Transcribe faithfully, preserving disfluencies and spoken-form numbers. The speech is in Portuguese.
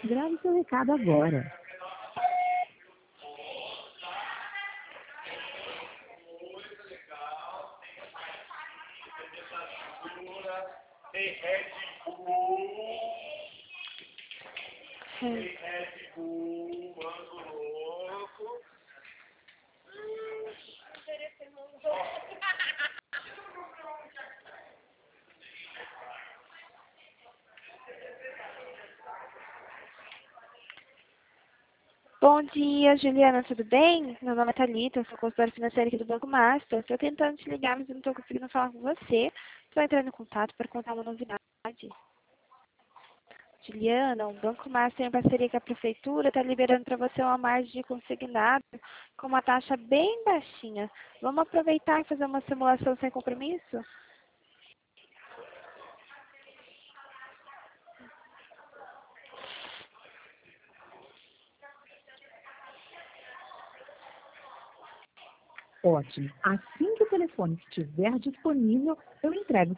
Grave seu recado agora. Tem Red Bull. Tem Red Bull, mano louco. Bom dia, Juliana, tudo bem? Meu nome é Thalita, eu sou consultora financeira aqui do Banco Master. Estou tentando te ligar, mas eu não estou conseguindo falar com você. Estou entrando em contato para contar uma novidade. Juliana, o Banco Master, em parceria com a Prefeitura, está liberando para você uma margem de consignado com uma taxa bem baixinha. Vamos aproveitar e fazer uma simulação sem compromisso? Ótimo. Assim que o telefone estiver disponível, eu entrego